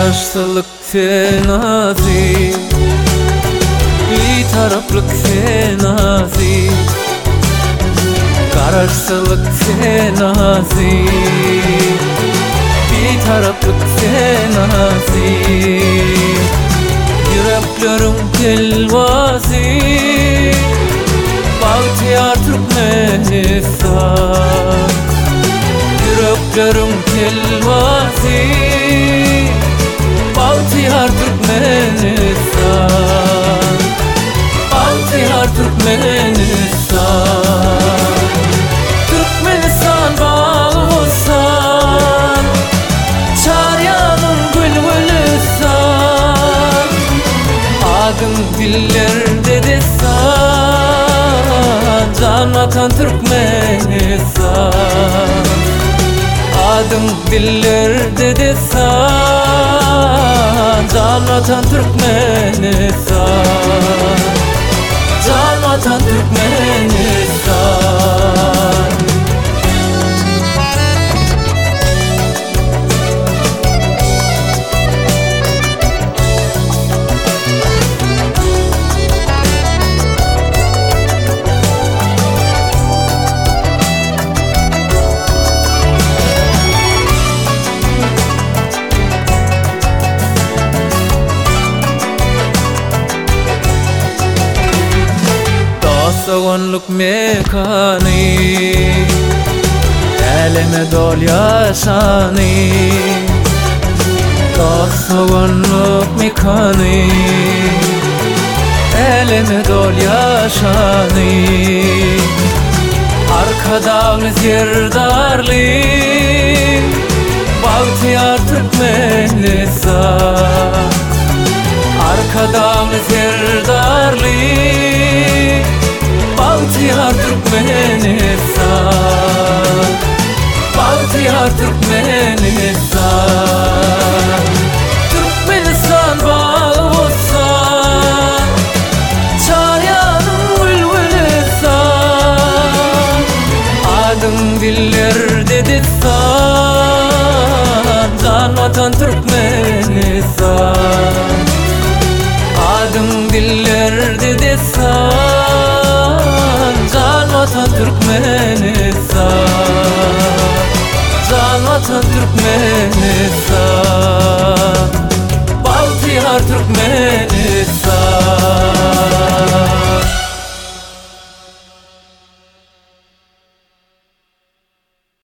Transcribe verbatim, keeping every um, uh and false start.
Kararsızlık tenazi, bir taraflık tenazi. Kararsızlık tenazi, bir taraflık tenazi. Yüreklerim telvazi, Bahtiyar Türkmenistan. Yüreklerim telvazi, Bahtiyar Türkmenistan. Bahtiyar Türkmenistan. Türkmenistan bağlısan, Çaryanın bülbülüsan. Adın dillerde desan, can vatan Türkmenistan. Adım dillerde desan, can vatan Türkmenistan. Can vatan Türkmenistan. Soğanlık mekanı, eleme dol yaşanı. Soğanlık mekanı, eleme dol yaşanı. Arkadağınız yerdarlı, Bahtiyar Türkmenistan. Arkadağınız yerdarlı, Bahtiyar Türkmenistan. Bahtiyar Türkmenistan. Türkmenistan bağlısan, Çaryanın bülbülüsan. Adın dillerde desan, can vatan Türkmenistan. Adın dillerde desan, can vatan Türkmenistan. Can vatan Türkmenistan. Bahtiyar Türkmenistan.